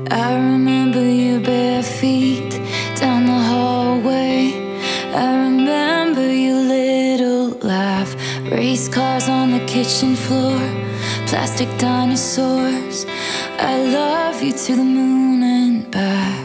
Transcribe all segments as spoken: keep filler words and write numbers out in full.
I remember your bare feet down the hallway. I remember your little laugh. Race cars on the kitchen floor, plastic dinosaurs. I love you to the moon and back.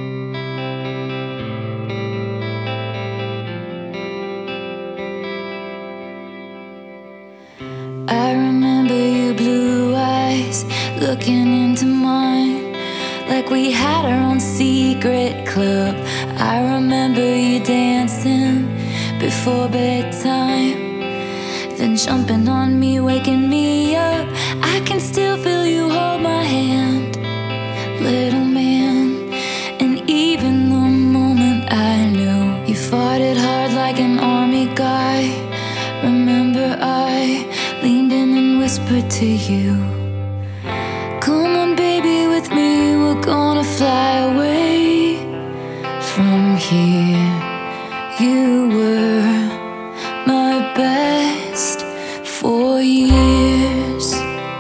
I remember your blue eyes looking into mine, like we had our own secret club. I remember you dancing before bedtime, then jumping on me, waking me up. I can still feel you hold my hand, little man. And even the moment I knew you fought it hard like an army guy, remember I leaned in and whispered to you, come on baby with me, we're gonna fly away from here. You were my best for years.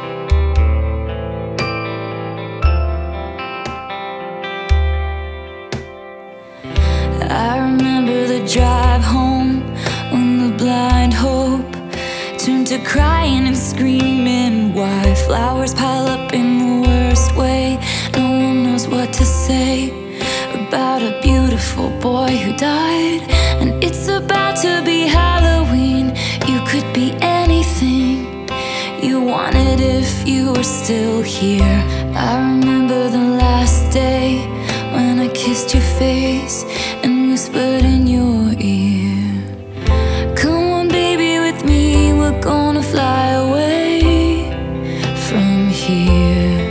I remember the drive home when the blind hope turned to crying and screaming. Why flowers pile up in the worst way? No one knows what to say about a beautiful boy who died. And it's about to be Halloween. You could be anything you wanted if you were still here. I remember the last day when I kissed your face and whispered in your ear, come on baby with me, we're gonna fly away from here.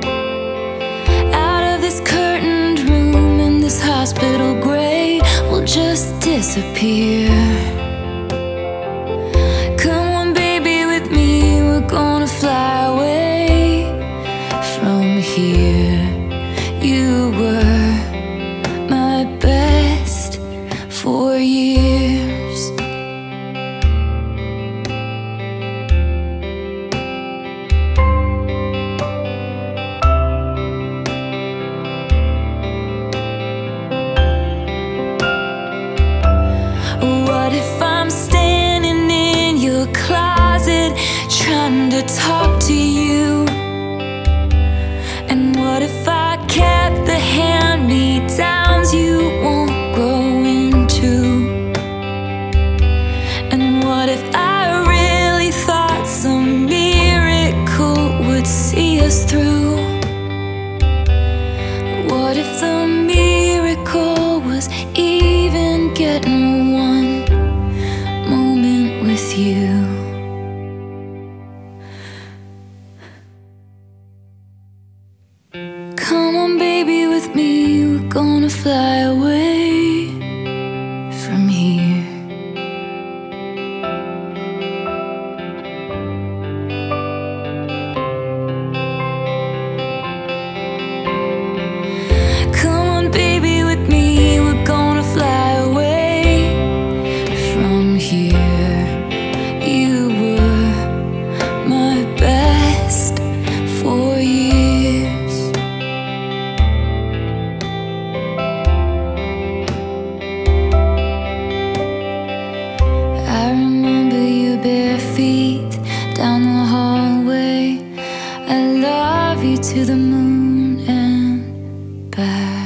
Out of this curtained room in this hospital gray, we'll just disappear. Come on baby with me, we're gonna fly away from here. You were my best for years. What if I'm standing in your closet trying to talk to you? And what if I kept the hand-me-downs you won't grow into? And what if I really thought some miracle would see us through? What if the miracle was even getting one moment with you? Come on baby with me, we're gonna fly away from here. Come on baby with me, we're gonna fly away from here. You were my best for years. I remember your bare feet down the hallway. I love you to the moon and back.